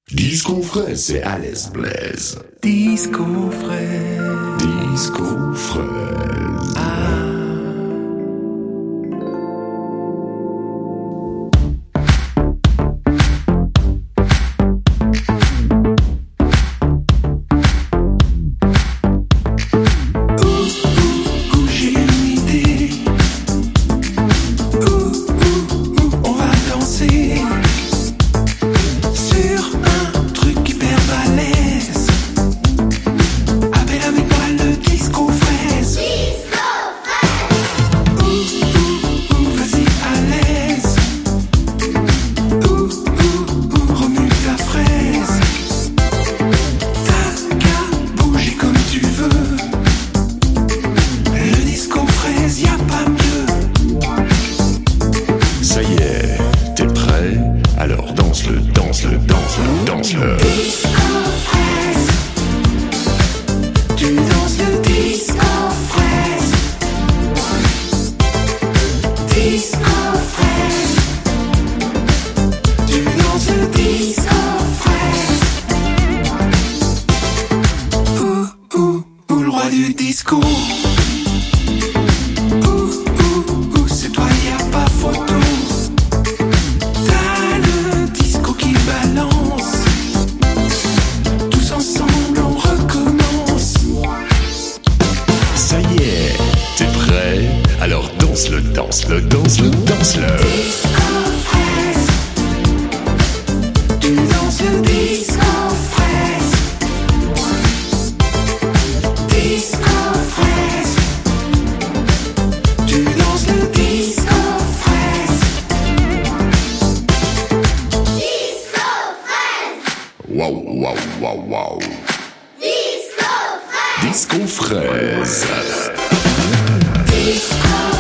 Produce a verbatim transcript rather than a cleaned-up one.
Disco fraise, c'est Alice Blaise. Disco fraise. Disco fraise. Ah. Ça y est, t'es prêt? Alors danse-le, danse-le, danse-le, danse-le. Disco fraise. Tu danses le disco fraise. Disco fraise. Tu danses le disco fraise. Ouh, ouh, ouh, le roi du disco. Ça y est, t'es prêt? Alors danse-le, danse-le, danse-le, danse-le. Disco fraise. Tu danses le disco fraise. Disco fraise. Tu danses le disco fraise. Disco fraise. Waouh, waouh, waouh, waouh. Disco fraise. Disco fraise. Disco